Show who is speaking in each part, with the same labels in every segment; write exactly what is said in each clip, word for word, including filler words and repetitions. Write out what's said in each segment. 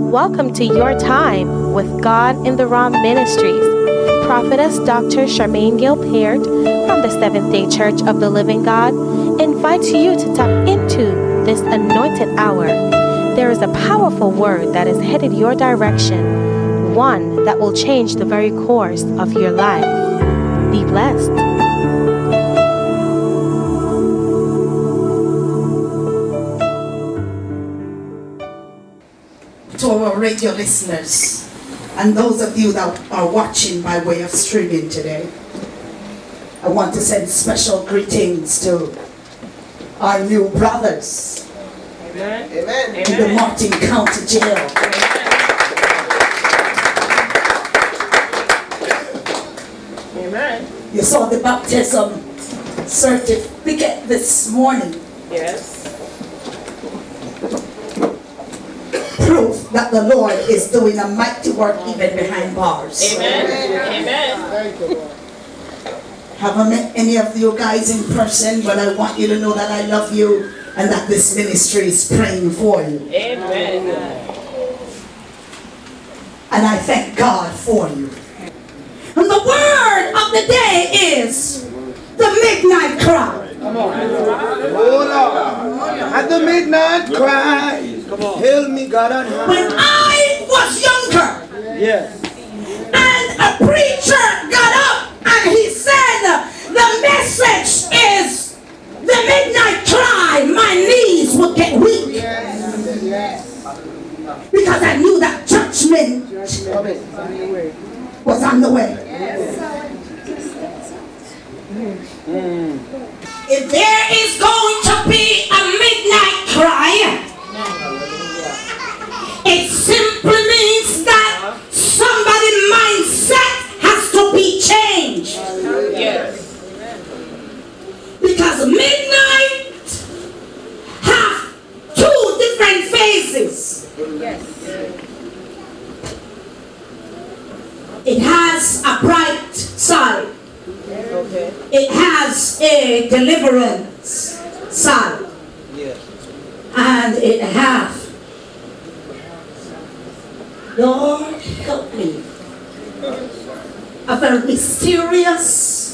Speaker 1: Welcome to Your Time with God in the Raw Ministries. Prophetess Doctor Charmaine Gill Peart from the Seventh-day Church of the Living God invites you to tap into this anointed hour. There is a powerful word that is headed your direction, one that will change the very course of your life. Be blessed.
Speaker 2: To our radio listeners and those of you that are watching by way of streaming today, I want to send special greetings to our new brothers
Speaker 3: Amen.
Speaker 2: Amen. in the Martin County Jail.
Speaker 3: Amen.
Speaker 2: You saw the baptism certificate this morning.
Speaker 3: Yes.
Speaker 2: Proof that the Lord is doing a mighty work even behind bars.
Speaker 3: Amen. Amen.
Speaker 2: Haven't met any of you guys in person, but I want you to know that I love you and that this ministry is praying for you.
Speaker 3: Amen.
Speaker 2: And I thank God for you. And the word of the day is the midnight cry.
Speaker 4: Come on. Hold on. At the midnight cry, heal me, God on high.
Speaker 2: When I was younger,
Speaker 4: Yes.
Speaker 2: and a preacher got up and he said, the message is the midnight cry, my knees would get weak. Because I knew that judgment was on the way.
Speaker 4: Mm.
Speaker 2: If there is going to be a midnight cry, it simply means that somebody's mindset has to be changed.
Speaker 3: Yes.
Speaker 2: Because midnight have two different phases.
Speaker 3: Yes.
Speaker 2: It has a bright side.
Speaker 3: Okay.
Speaker 2: It has a deliverance side.
Speaker 4: Yes.
Speaker 2: And it has, Lord help me, a very mysterious,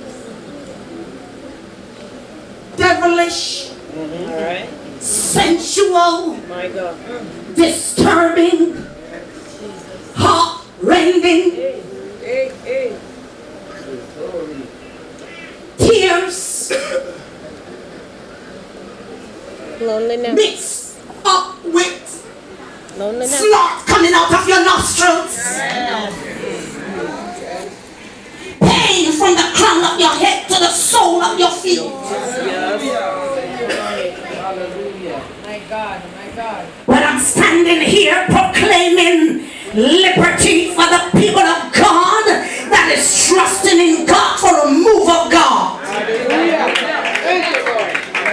Speaker 2: devilish,
Speaker 3: Mm-hmm. All right.
Speaker 2: sensual,
Speaker 3: My God.
Speaker 2: disturbing, heart-rending,
Speaker 3: Hey. Hey. Hey.
Speaker 2: tears
Speaker 1: Loneliness.
Speaker 2: mixed up with
Speaker 1: Loneliness.
Speaker 2: snot coming out of your nostrils. Pain from the crown of your head to the sole of your feet.
Speaker 3: Hallelujah. My God. My God.
Speaker 2: But I'm standing here proclaiming liberty for the people of God that is trusting in God for a move of God.
Speaker 3: Hallelujah. Thank you, Lord.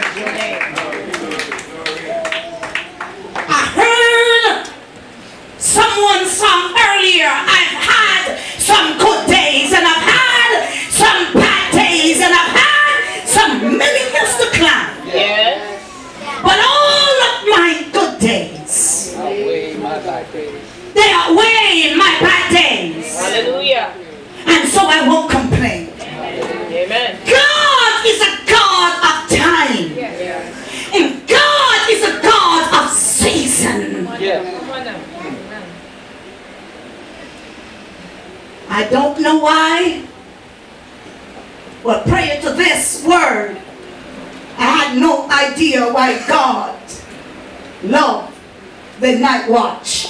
Speaker 2: I heard someone song earlier. I've had some good days and I've had some bad days and I've had some many hills to climb.
Speaker 3: Yes.
Speaker 2: But all of my good days,
Speaker 4: Away my bad days.
Speaker 2: they outweigh my bad days.
Speaker 3: Hallelujah.
Speaker 2: And so I won't complain.
Speaker 3: Amen.
Speaker 2: God is a God of time.
Speaker 3: Yes.
Speaker 2: And God is a God of season.
Speaker 4: Yes.
Speaker 3: Come on now.
Speaker 2: I don't know why. Well, prior to this word, I had no idea why God loved the night watch.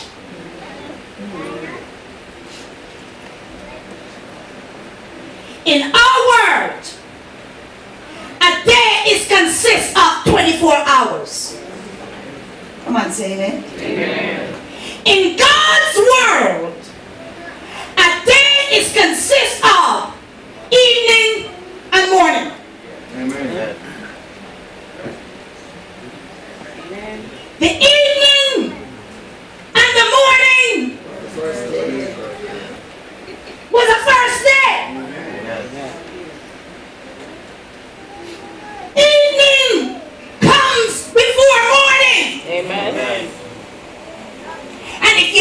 Speaker 2: In our word, a day is consists of twenty-four hours. Come on, say it.
Speaker 3: Amen.
Speaker 2: In God's world, a day is consists of evening and morning.
Speaker 4: Amen.
Speaker 2: The evening and the morning was the first day. Evening comes before morning.
Speaker 3: Amen.
Speaker 2: And it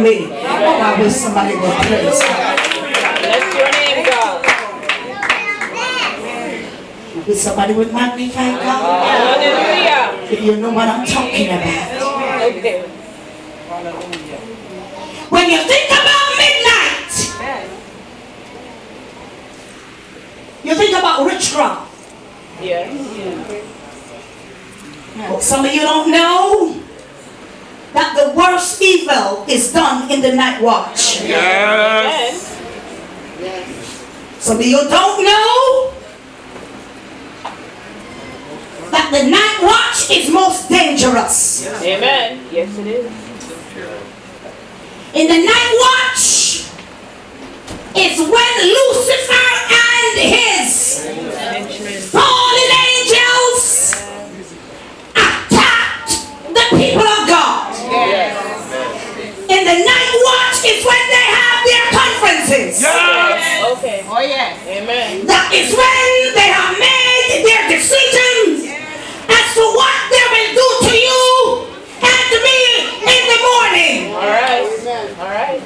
Speaker 2: family. Oh, I wish somebody would praise God.
Speaker 3: Bless your name, God.
Speaker 2: Wish somebody would magnify God.
Speaker 3: Hallelujah.
Speaker 2: If you know what I'm talking about.
Speaker 3: Okay.
Speaker 2: When you think about midnight, you think about witchcraft.
Speaker 3: Yes.
Speaker 2: Some of you don't know that the worst evil is done in the night watch.
Speaker 3: Yes.
Speaker 2: Some of you don't know that the night watch is most dangerous.
Speaker 3: Amen. Yes, it is.
Speaker 2: In the night watch is when Lucifer and his fallen angels attacked the people of God.
Speaker 3: Yes.
Speaker 2: In the night watch is when they have their conferences.
Speaker 3: Okay. Oh, yes. Amen.
Speaker 2: That is when they have made their decisions as to what they will do to you and to me in the morning.
Speaker 3: All right. All right.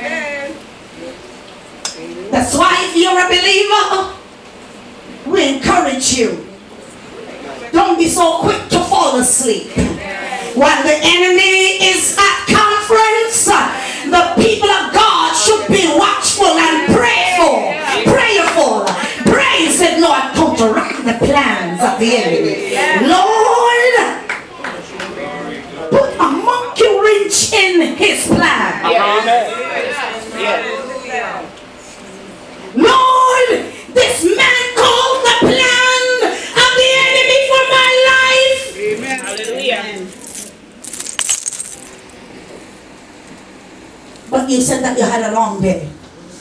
Speaker 2: That's why if you're a believer, we encourage you. Don't be so quick to fall asleep. While the enemy is at conference, the people of God should be watchful and prayerful. Prayerful. Pray, said Lord, counteract the plans of the enemy. Lord, put a monkey wrench in his plan.
Speaker 3: Amen. Yes.
Speaker 2: Lord, this man called the plan of the enemy for my life.
Speaker 3: Amen. Hallelujah.
Speaker 2: But you said that you had a long day.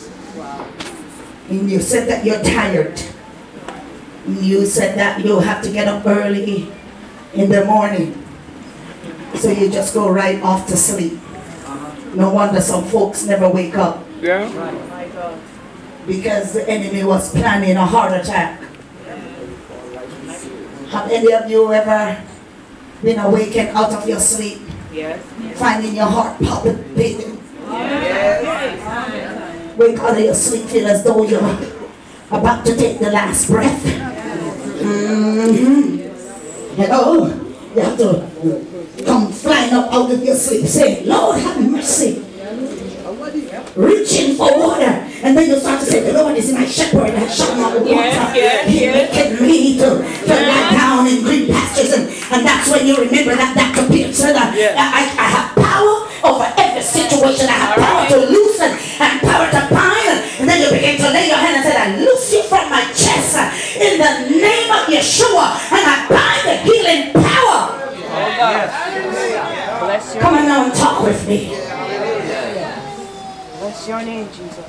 Speaker 2: And you said that you're tired. And you said that you have to get up early in the morning. So you just go right off to sleep. No wonder some folks never wake up.
Speaker 3: Yeah. My God.
Speaker 2: Because the enemy was planning a heart attack. Have any of you ever been awakened out of your sleep,
Speaker 3: Yes.
Speaker 2: finding your heart palpitating?
Speaker 3: Yes.
Speaker 2: Wake out of your sleep, feel as though you're about to take the last breath. Mm-hmm. Hello? You have to come flying up out of your sleep saying, Lord have mercy. Reaching for water. And then you start to say, the Lord is my shepherd and shall not want.
Speaker 3: Yes, yes,
Speaker 2: He
Speaker 3: yes.
Speaker 2: maketh me to, to lie down in green pastures. And, and that's when you remember that Doctor Pierce said, I,
Speaker 3: Yes.
Speaker 2: I, I have power over every situation. I have power to loosen and power to bind. And then you begin to lay your hand and say, I loose you from my chest uh, in the name of Yeshua. And I bind the healing power.
Speaker 3: Oh, God. Bless your
Speaker 2: Come on now and talk with me.
Speaker 3: Bless your name, Jesus.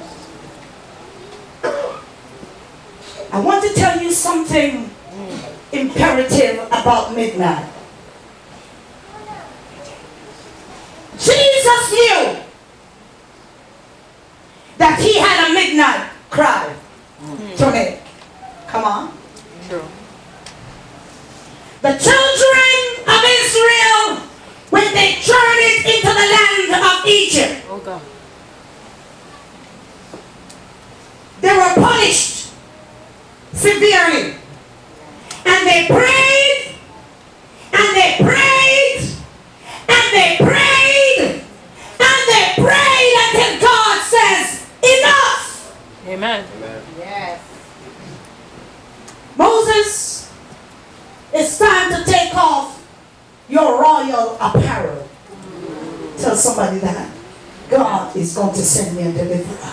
Speaker 2: I want to tell you something imperative about midnight. Jesus knew that he had a midnight cry to make. Come on.
Speaker 3: True.
Speaker 2: The children of Israel, when they journeyed into the land of Egypt,
Speaker 3: Oh, God.
Speaker 2: they were punished severely. And they prayed, and they prayed, and they prayed, and they prayed until God says, enough.
Speaker 3: Amen.
Speaker 2: Yes. Moses, it's time to take off your royal apparel. Tell somebody that God is going to send me a deliverer.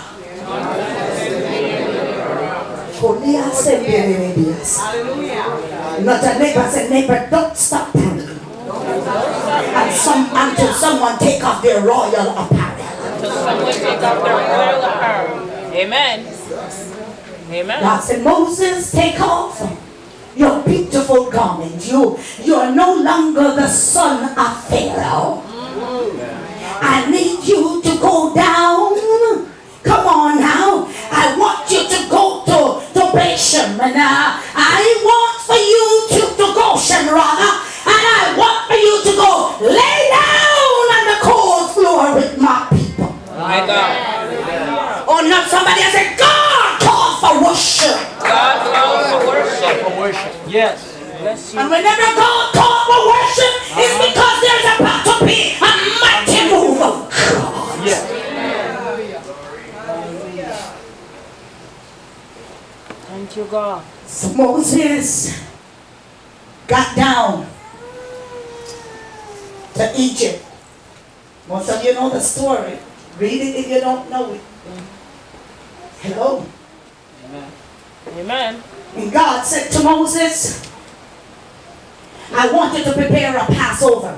Speaker 2: Not a neighbor said, neighbor, don't stop praying. And some, until someone take off their royal apparel.
Speaker 3: Until someone take off their royal apparel. Amen. Amen.
Speaker 2: God said, Moses, take off your beautiful garment. You, you are no longer the son of Pharaoh. I need you to go down. Come on now. I want you to go to, to Bashan. And uh, I want for you to, to Goshen rather. And I want for you to go lay down on the cold floor with my people.
Speaker 3: Yes, you.
Speaker 2: And whenever God calls for worship, it's because there's about to be a mighty move of God.
Speaker 4: Yes.
Speaker 3: Thank you, God.
Speaker 2: So Moses got down to Egypt. Most of you know the story. Read it if you don't know it. Hello.
Speaker 3: Amen.
Speaker 2: And God said to Moses, I want you to prepare a Passover.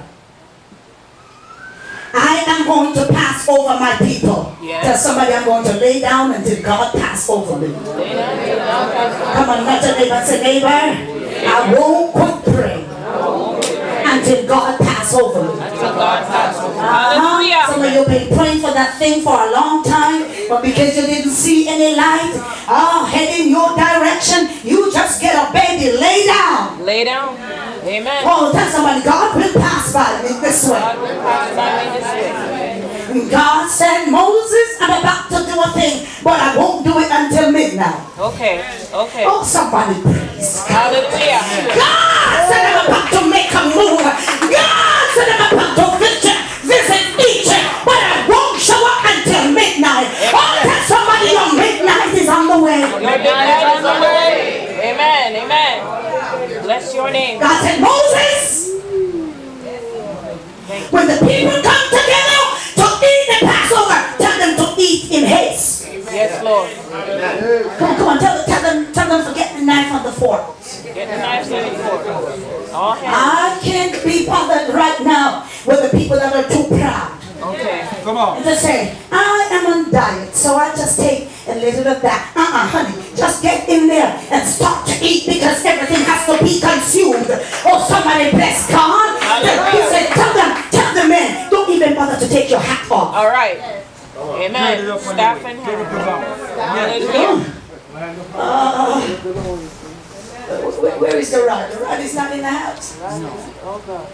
Speaker 2: I am going to pass over my people.
Speaker 3: Yes.
Speaker 2: Tell somebody I'm going to lay down until God pass over me.
Speaker 3: Lay down, lay down, pass
Speaker 2: Come on, not your neighbor and say, neighbor, I won't quit praying until God pass over me.
Speaker 3: until God pass over.
Speaker 2: Uh-huh.
Speaker 3: Hallelujah.
Speaker 2: Some of you have been praying for that thing for a long time, but because you didn't see any light, oh, heading your direction, you just get a baby, lay down.
Speaker 3: Lay down. Amen.
Speaker 2: Oh, tell somebody, God will pass by me this way.
Speaker 3: God will pass by me this way.
Speaker 2: And God said, Moses, I'm about to do a thing, but I won't do it until midnight.
Speaker 3: Okay. Okay.
Speaker 2: Oh, somebody praise God.
Speaker 3: Hallelujah.
Speaker 2: God said I'm about to make a move. God said I'm about to visit, visit Egypt, but I won't show up until midnight. Oh, tell somebody your midnight is on the way.
Speaker 3: Your midnight is on the way. Amen. Amen. Bless your name.
Speaker 2: God said, Moses, when the people come together to eat the Passover, tell them to eat in haste.
Speaker 3: Yes, Lord.
Speaker 2: Come on, come on, tell, tell them, tell them to get the knife on the fork.
Speaker 3: Get the knives ready for it. All hands.
Speaker 2: I can't be bothered right now with the people that are too proud.
Speaker 3: Okay.
Speaker 4: Come on.
Speaker 2: And just say, I am on diet, so I just take a little of that. Uh-uh, honey, just get in there and start to eat because everything has to be consumed. Oh, somebody bless God. He said, tell them, tell the men, don't even bother to take your hat off.
Speaker 3: All right. Amen. Staff in hand. Hallelujah.
Speaker 2: Uh, where, where is the rod? The rod is not in the house.
Speaker 3: Oh, God.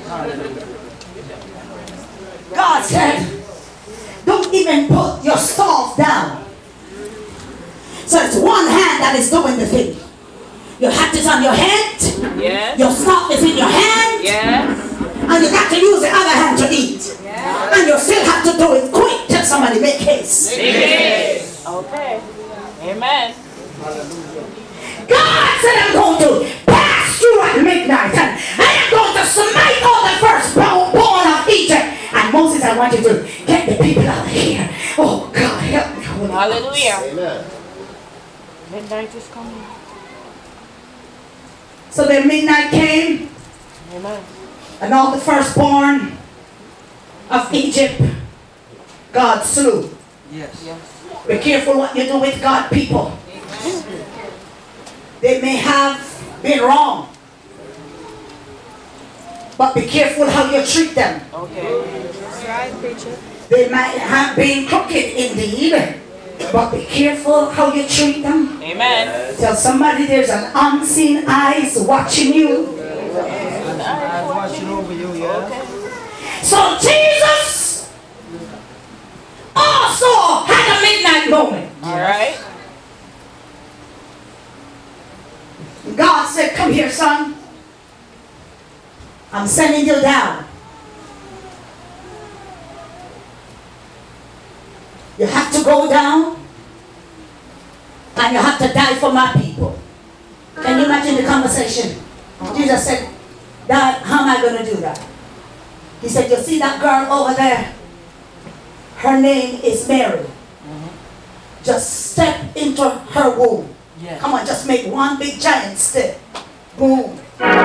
Speaker 2: God said, don't even put your staff down. So it's one hand that is doing the thing. Your hat is on your head.
Speaker 3: Yes.
Speaker 2: Your staff is in your hand.
Speaker 3: Yes.
Speaker 2: And you got to use the other hand to eat. And you still have to do it quick. Tell somebody, make haste.
Speaker 3: Yes. Okay. Amen.
Speaker 2: God said, I'm going to pass through at midnight. And I am going to smite all the firstborn of Egypt. And Moses, I want you to get the people out of here. Oh, God, help me. Holy
Speaker 3: Hallelujah.
Speaker 2: Ghost.
Speaker 4: Amen.
Speaker 3: Midnight is coming.
Speaker 2: So then midnight came.
Speaker 3: Amen.
Speaker 2: And all the firstborn of Egypt, God slew.
Speaker 4: Yes.
Speaker 3: Yes.
Speaker 2: Be careful what you do with God, people. They may have been wrong, but be careful how you treat them.
Speaker 3: Okay.
Speaker 2: They might have been crooked indeed, but be careful how you treat them.
Speaker 3: Amen.
Speaker 2: Tell somebody there's an unseen eyes watching you.
Speaker 4: I'm watching over you, yeah.
Speaker 2: So Jesus also had a midnight moment.
Speaker 3: All right.
Speaker 2: God said, come here, son. I'm sending you down. You have to go down and you have to die for my people. Can you imagine the conversation? Jesus said, Dad, how am I going to do that? He said, you see that girl over there? Her name is Mary. Just step into her womb.
Speaker 3: Yes.
Speaker 2: Come on, just make one big giant step. Boom.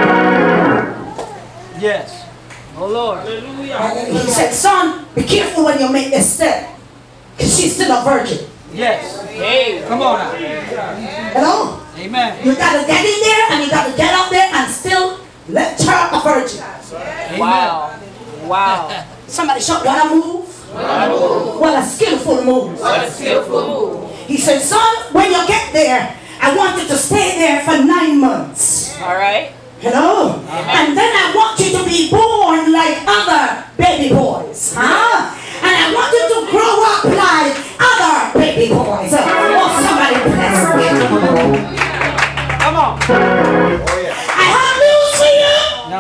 Speaker 4: Yes.
Speaker 3: Oh, Lord.
Speaker 2: And he said, son, be careful when you make this step. Because she's still a virgin.
Speaker 4: Yes.
Speaker 3: Hey.
Speaker 4: Come on now.
Speaker 2: Hello?
Speaker 4: Amen.
Speaker 2: You got to get in there and you got to get out there and still let her a virgin.
Speaker 3: Wow. Wow.
Speaker 2: Somebody shout, what a move. What a skillful move.
Speaker 3: What a skillful move.
Speaker 2: He said, son, when you get there, I want you to stay there for nine months.
Speaker 3: All right.
Speaker 2: Hello? And then I want you to be born like other baby boys. Huh? And I want you to grow up like other baby boys. Oh, somebody bless me.
Speaker 4: Come on.
Speaker 2: I have news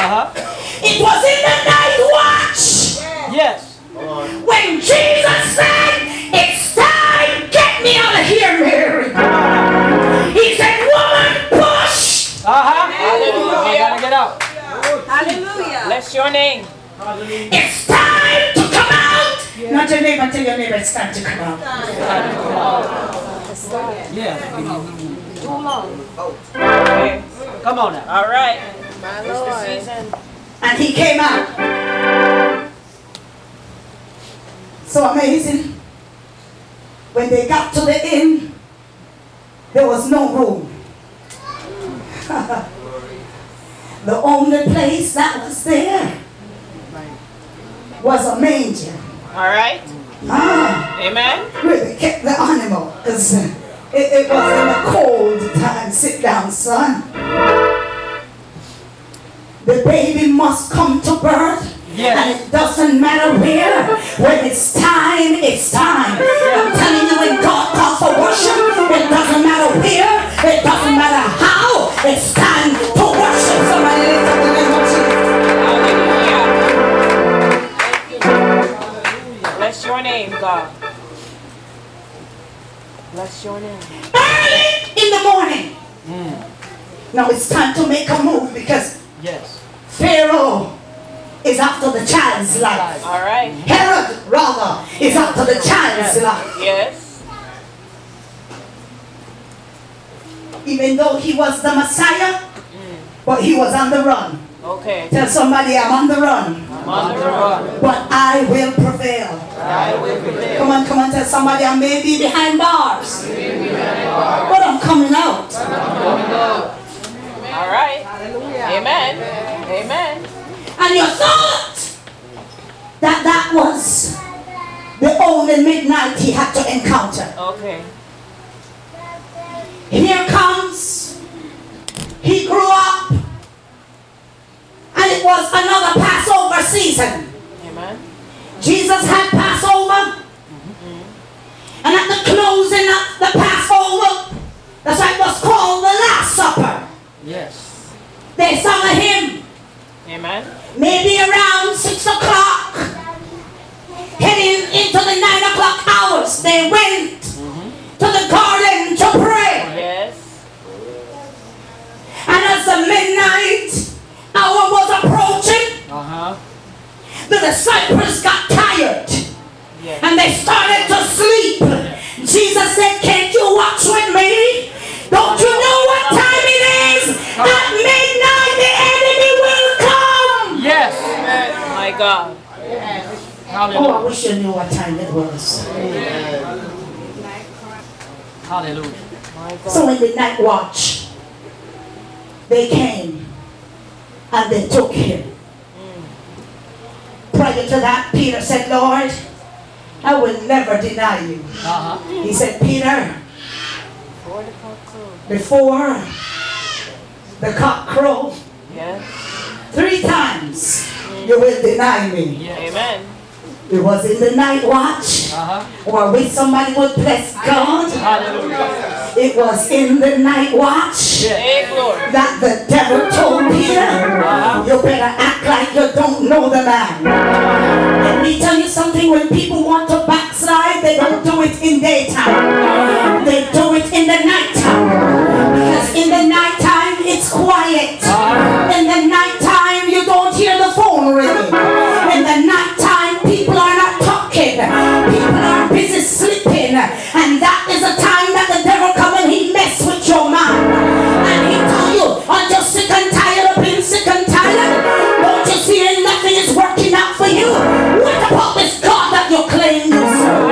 Speaker 5: Uh-huh.
Speaker 2: It was in the night watch.
Speaker 5: Yes.
Speaker 2: When Jesus said, it's time, get me out of here, Mary. He said, woman, push.
Speaker 5: Uh-huh. Hallelujah. You gotta get out.
Speaker 3: Hallelujah. Bless your name.
Speaker 2: It's time to come out. Yeah. Not your neighbor, tell your neighbor it's time to come out.
Speaker 5: Yeah.
Speaker 3: Too long. Okay.
Speaker 5: Come on now.
Speaker 3: All right.
Speaker 1: My
Speaker 3: It's the
Speaker 1: Lord.
Speaker 3: season.
Speaker 2: And he came out. So amazing. When they got to the inn, there was no room. The only place that was there was a manger.
Speaker 3: All right.
Speaker 2: Ah,
Speaker 3: Amen.
Speaker 2: where they kept the animal. Because it, it was in the cold time. Sit down, son. The baby must come to birth.
Speaker 5: Yes.
Speaker 2: And it doesn't matter where. When it's time, it's time. I'm telling you, when God calls for worship, it doesn't matter where. It doesn't matter how. It's time to worship. Somebody lift up the name of Jesus.
Speaker 3: Hallelujah. Bless your name, God. Bless your name.
Speaker 2: Early in the morning. Now it's time to make a move because
Speaker 5: Yes.
Speaker 2: Pharaoh is after the child's life.
Speaker 3: All right.
Speaker 2: Herod, rather, is after the child's life.
Speaker 3: Yes.
Speaker 2: Even though he was the Messiah, but he was on the run.
Speaker 3: Okay.
Speaker 2: Tell somebody, I'm on the run,
Speaker 3: I'm on the run.
Speaker 2: but I will prevail.
Speaker 3: I will prevail.
Speaker 2: Come on, come on, tell somebody, I may be behind bars, but I'm coming out.
Speaker 3: All right. Amen. Amen.
Speaker 2: And you thought that that was the only midnight he had to encounter.
Speaker 3: Okay.
Speaker 2: Here comes, he grew up, and it was another Passover season.
Speaker 3: Amen.
Speaker 2: Jesus had Passover, and at the closing of the Passover, that's why it was called the Last Supper.
Speaker 5: Yes.
Speaker 2: They sung a hymn,
Speaker 3: Amen.
Speaker 2: maybe around six o'clock, heading into the nine o'clock hours. They went to the garden to pray.
Speaker 3: Yes.
Speaker 2: And as the midnight hour was approaching,
Speaker 5: Uh-huh.
Speaker 2: the disciples got tired
Speaker 3: Yes.
Speaker 2: and they started to sleep. Jesus said, can't you watch with me? Don't you know what time it is? At midnight the enemy will come.
Speaker 5: Yes.
Speaker 3: My God.
Speaker 2: Oh, I
Speaker 5: Hallelujah.
Speaker 2: wish you knew what time it was.
Speaker 5: Hallelujah.
Speaker 3: My God.
Speaker 2: So in the night watch, they came and they took him. Prior to that, Peter said, Lord, I will never deny you.
Speaker 5: Uh-huh.
Speaker 2: He said, Peter,
Speaker 3: Before the cock crow.
Speaker 2: before the cock crow,
Speaker 3: Yes.
Speaker 2: three times you will deny me.
Speaker 5: Yes.
Speaker 3: Amen.
Speaker 2: It was in the night watch,
Speaker 5: Uh-huh.
Speaker 2: or when somebody would bless God.
Speaker 5: Hallelujah.
Speaker 2: It was in the night watch
Speaker 3: Hey, glory.
Speaker 2: that the devil told Peter, you better act like you don't know the man. Let me tell you something, when people want to backslide, they don't do it in daytime. They do it in the nighttime. Because in the nighttime, it's quiet. In the nighttime, you don't hear the phone ringing. In the nighttime, people are not talking. People are busy sleeping. And that is a time that the devil comes and he mess with your mind. And he tell you, aren't you sick and tired of being sick and tired? Don't you see that nothing is working out for you? What about this God that you claim you serve?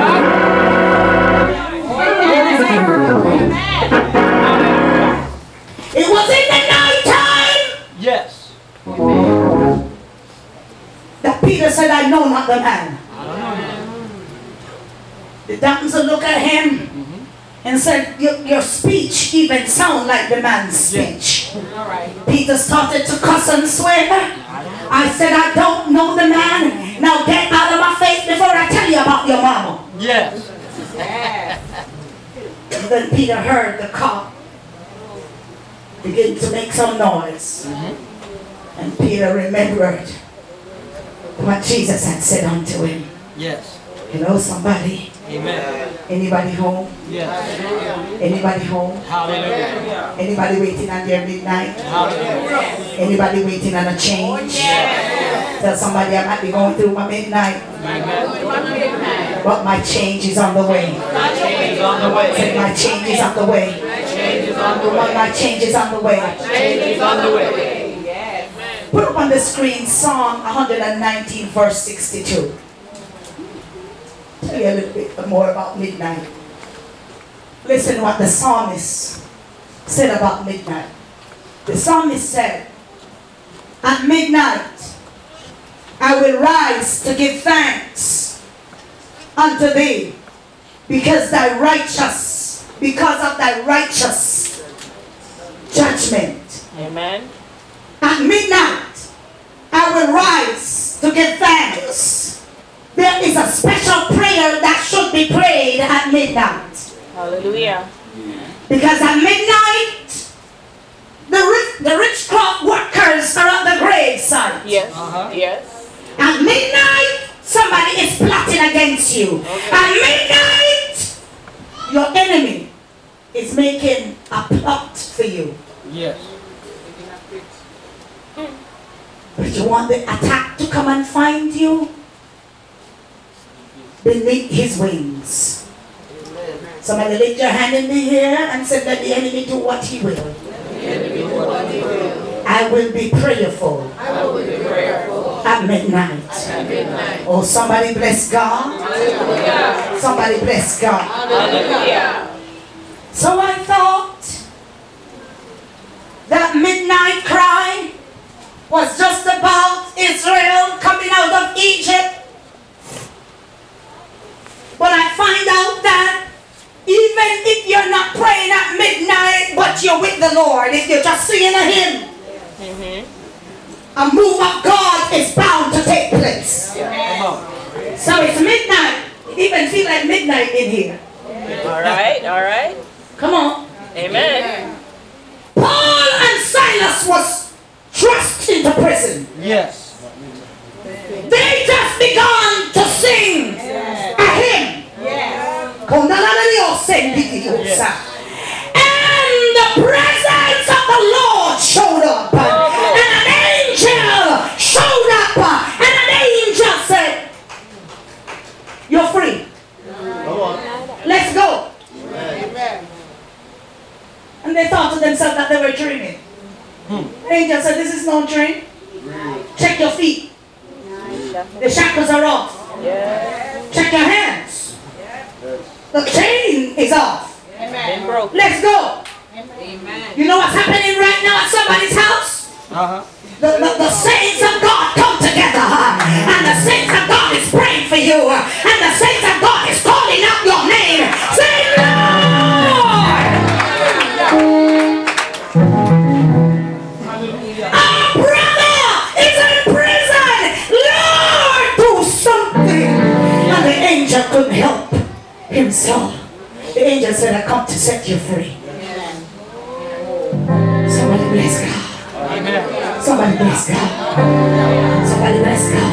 Speaker 2: It was in the night time
Speaker 5: Yes.
Speaker 2: that Peter said, I know not the man. The damsel looked at him and said, your, your speech even sound like the man's speech.
Speaker 3: All right.
Speaker 2: Peter started to cuss and swear. I said, I don't know the man. Now get out of my face before I tell you about your mama.
Speaker 5: Yes.
Speaker 2: And then Peter heard the cock begin to make some noise. And Peter remembered what Jesus had said unto him.
Speaker 5: Yes.
Speaker 2: Hello, somebody.
Speaker 5: Amen.
Speaker 2: Anybody home?
Speaker 5: Yes.
Speaker 2: Anybody home?
Speaker 5: Hallelujah.
Speaker 2: Anybody waiting on their midnight?
Speaker 5: Hallelujah.
Speaker 2: Anybody waiting on a change?
Speaker 5: Yes.
Speaker 2: Tell somebody I might be going through my midnight.
Speaker 5: Amen.
Speaker 2: But my change is on the way.
Speaker 5: My change is on the way.
Speaker 2: Say, my change is on the way.
Speaker 5: Change is on the way.
Speaker 2: My change is on the way.
Speaker 5: Change is on the way.
Speaker 2: Put up on the screen Psalm one nineteen verse sixty-two. Tell you a little bit more about midnight. Listen what the psalmist said about midnight. The psalmist said, at midnight I will rise to give thanks unto thee, because thy righteous, because of thy righteous judgment.
Speaker 3: Amen.
Speaker 2: At midnight I will rise to give thanks. There is a special prayer that should be prayed at midnight.
Speaker 3: Hallelujah.
Speaker 2: Because at midnight, the rich, the rich crop workers are at the graveside.
Speaker 3: Yes.
Speaker 5: Uh-huh.
Speaker 3: Yes.
Speaker 2: At midnight, somebody is plotting against you.
Speaker 3: Okay.
Speaker 2: At midnight, your enemy is making a plot for you.
Speaker 5: Yes.
Speaker 2: But you want the attack to come and find you beneath his wings. Somebody lift your hand in the air and say, let the enemy do what he will. I will be prayerful,
Speaker 3: I will be prayerful
Speaker 2: at midnight.
Speaker 3: at midnight.
Speaker 2: Oh, somebody bless God.
Speaker 3: Hallelujah.
Speaker 2: Somebody bless God.
Speaker 3: Hallelujah.
Speaker 2: So I thought that midnight cry was just about Israel coming out of Egypt. But I find out that even if you're not praying at midnight, but you're with the Lord, if you're just singing a hymn,
Speaker 3: Mm-hmm.
Speaker 2: a move of God is bound to take place.
Speaker 5: Come on.
Speaker 2: So it's midnight. It even feel like midnight in here.
Speaker 3: All right. All right.
Speaker 2: Come on.
Speaker 3: Amen.
Speaker 2: Paul and Silas was thrust into prison.
Speaker 5: Yes.
Speaker 2: They just begun to sing a hymn. And the presence of the Lord showed up. And an angel showed up. And an angel said, you're free. Let's go. And they thought to themselves that they were dreaming. The angel said, this is no dream. Check your feet. The shackles are off.
Speaker 3: Yes.
Speaker 2: Check your hands. The chain is off.
Speaker 3: Been broke.
Speaker 2: Let's go. You know what's happening right now at somebody's house?
Speaker 5: Uh-huh.
Speaker 2: The, the, the saints of God come together. And the saints of God is praying for you. And the saints of God is calling out your name. Say, Lord! Our brother is in prison. Lord, do something. And the angel couldn't help himself. The angel said, I come to set you free. Somebody bless God.
Speaker 5: Amen.
Speaker 2: Somebody bless God. Somebody bless God.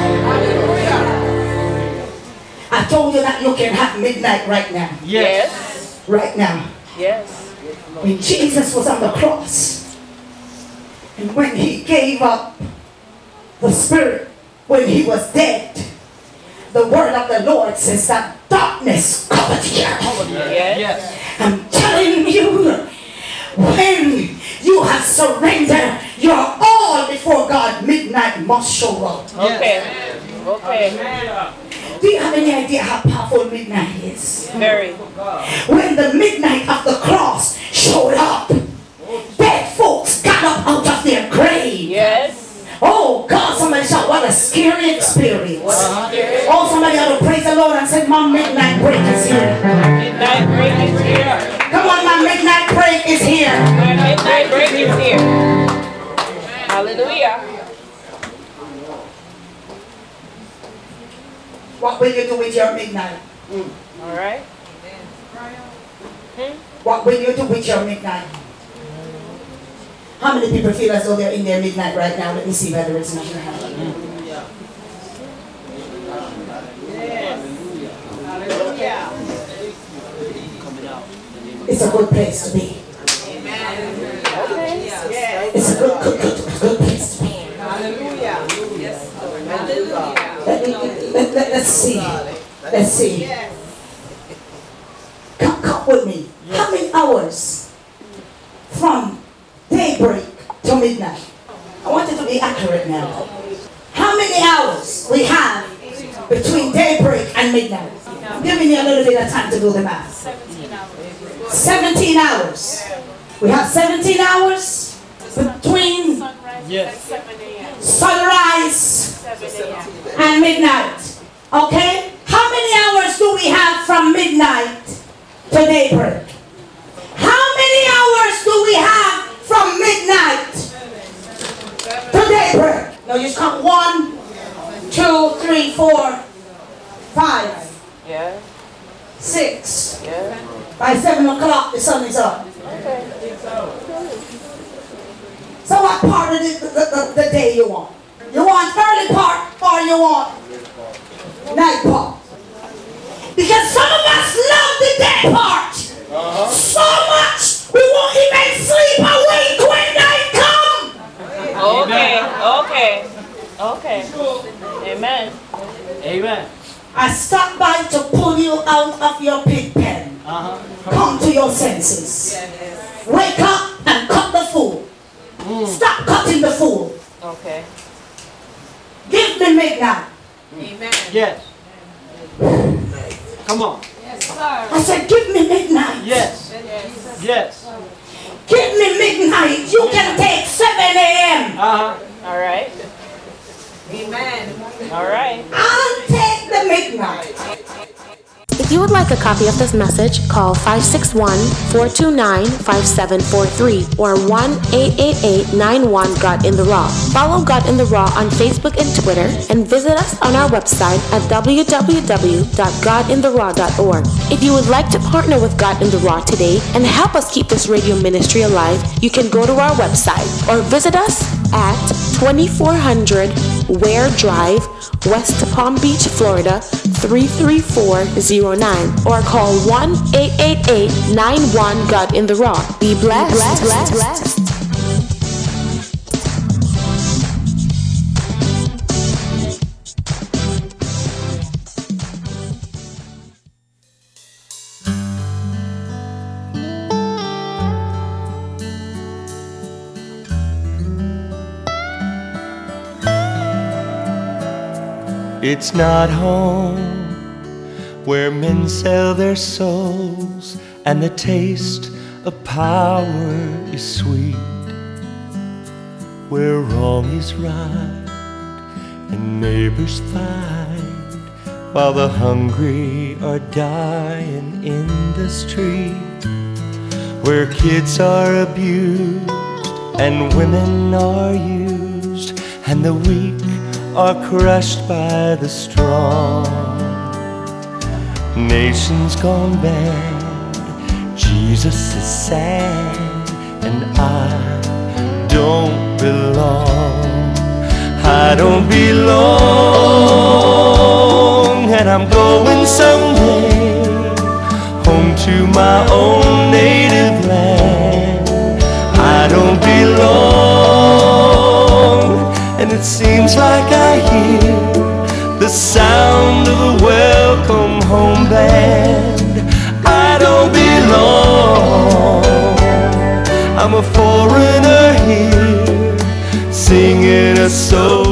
Speaker 2: I told you that you can have midnight right now.
Speaker 5: Yes.
Speaker 2: Right now.
Speaker 3: Yes.
Speaker 2: When Jesus was on the cross, and when he gave up the spirit, when he was dead, the word of the Lord says that darkness covered the earth.
Speaker 3: Yes.
Speaker 5: Yes.
Speaker 2: I'm telling you, when you have surrendered your all before God, midnight must show up.
Speaker 3: Okay. Okay.
Speaker 2: Do you have any idea how powerful midnight is?
Speaker 3: Very.
Speaker 2: When the midnight of the cross showed up, dead folks got up out of their grave.
Speaker 3: Yes.
Speaker 2: Oh God, somebody shout, what a scary experience.
Speaker 5: Uh-huh.
Speaker 2: Oh, somebody ought to praise the Lord and say, my midnight break is here.
Speaker 3: Midnight break is here.
Speaker 2: Come on, my midnight break is here.
Speaker 3: My midnight break is here. Hallelujah.
Speaker 2: What will you do with your midnight?
Speaker 3: All right.
Speaker 2: What will you do with your midnight? How many people feel as though they're in their midnight right now? Let me see whether it's not your hand. It's a good place to be. It's a good, good, good, good place to be. Let, let, let, let's see. Let's see. Come, come with me. How many hours from daybreak to midnight? I want you to be accurate now. How many hours we have between daybreak and midnight? I'm giving you a little bit of time to do the math. seventeen hours. We have seventeen hours between sunrise and midnight. Okay? How many hours do we have from midnight to daybreak? How many hours do we have from midnight to daybreak? Now you count one, two, three, four, five,
Speaker 3: Yeah.
Speaker 2: six.
Speaker 3: Yeah.
Speaker 2: By seven o'clock the sun is up.
Speaker 3: Okay.
Speaker 2: So what part of the, the, the, the day you want? You want early part or you want night part? Because some of us love the day part uh-huh. so much we won't even sleep a week when night comes.
Speaker 3: Okay. Okay. Okay. Amen.
Speaker 5: Amen.
Speaker 2: I stopped by to pull you out of your pig pen.
Speaker 5: Uh-huh.
Speaker 2: Come to your senses. Wake up and cut the fool. Mm. Stop cutting the fool.
Speaker 3: Okay.
Speaker 2: Give me midnight.
Speaker 3: Amen.
Speaker 5: Yes. Come on.
Speaker 3: Yes, sir.
Speaker 2: I said, give me midnight.
Speaker 5: Yes. Yes.
Speaker 2: Give me midnight. You can take seven a.m.
Speaker 5: Uh-huh.
Speaker 3: All right. Amen. All right.
Speaker 2: I'll take the midnight.
Speaker 1: If you would like a copy of this message, call five six one, four two nine, five seven four three or one eight eight eight, nine one, God in the Raw. Follow God in the Raw on Facebook and Twitter, and visit us on our website at w w w dot god in the raw dot org. If you would like to partner with God in the Raw today and help us keep this radio ministry alive, you can go to our website or visit us at twenty-four hundred Ware Drive, West Palm Beach, Florida, three three four zero nine, or call one eight eight eight, nine one, God in the Raw. Be blessed. Be blessed. blessed. blessed.
Speaker 6: It's not home where men sell their souls and the taste of power is sweet, where wrong is right and neighbors fight while the hungry are dying in the street, where kids are abused and women are used and the weak are crushed by the strong. Nations gone bad, Jesus is sad, and I don't belong. I don't belong, and I'm going someday home to my own native land. I don't belong, and it seems like I hear the sound of a welcome home band. I don't belong, I'm a foreigner here, singing a soul